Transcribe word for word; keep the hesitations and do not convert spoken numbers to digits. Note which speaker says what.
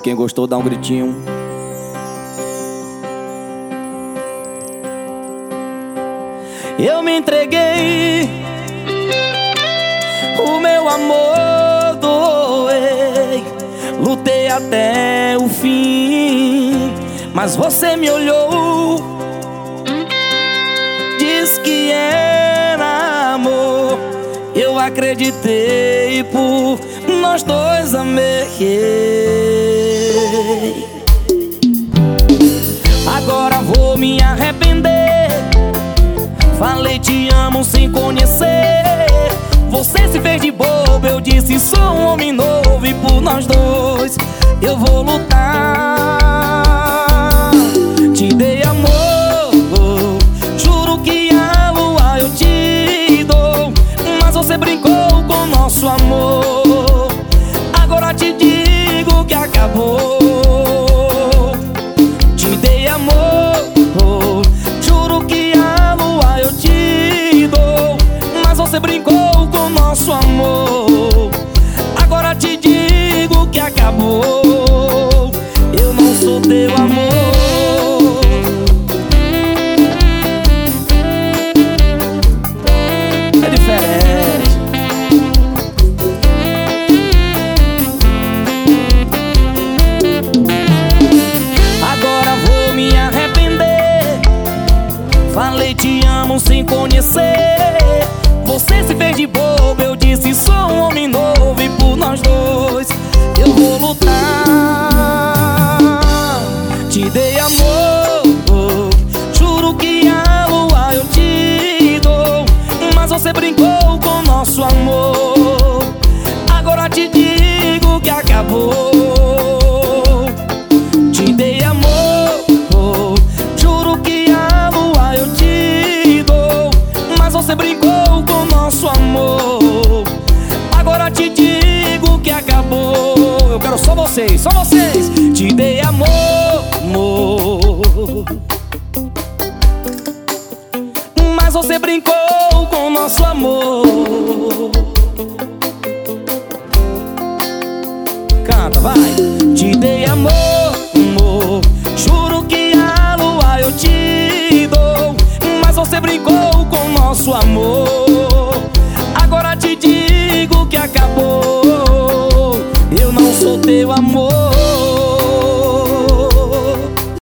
Speaker 1: quem gostou dá um gritinho. Eu me entreguei, o meu amor doei, lutei até o fim, mas você me olhou, diz que era amor. Eu acreditei, por nós dois amei. Agora vou me arrepender. Falei te amo sem conhecer. Você se fez de bobo, eu disse sou um homem novo, e por nós dois eu vou lutar. Te dei amor, juro que a lua eu te dou, mas você brincou com nosso amor. Agora te digo que acabou. Te dei amor, juro que a lua eu te dou, mas você brincou com nosso amor. Agora te digo que acabou. Eu não sou teu amor. É diferente. Agora vou me arrepender. Falei te amo sem conhecer. Você se fez de bobo, eu disse sou um homem novo, e por nós dois eu vou lutar. Te dei amor, juro que a lua eu te dou, mas você brincou com nosso amor. Agora te digo que acabou. Te dei amor, juro que a lua eu te dou, mas você brincou com nosso amor. Agora te digo que acabou. Eu quero só vocês, só vocês. Te dei amor, amor, mas você brincou com nosso amor. Canta, vai. Te dei amor, amor, juro que a lua eu te dou, mas você brincou com nosso amor. Agora te digo que acabou. Eu não sou teu amor.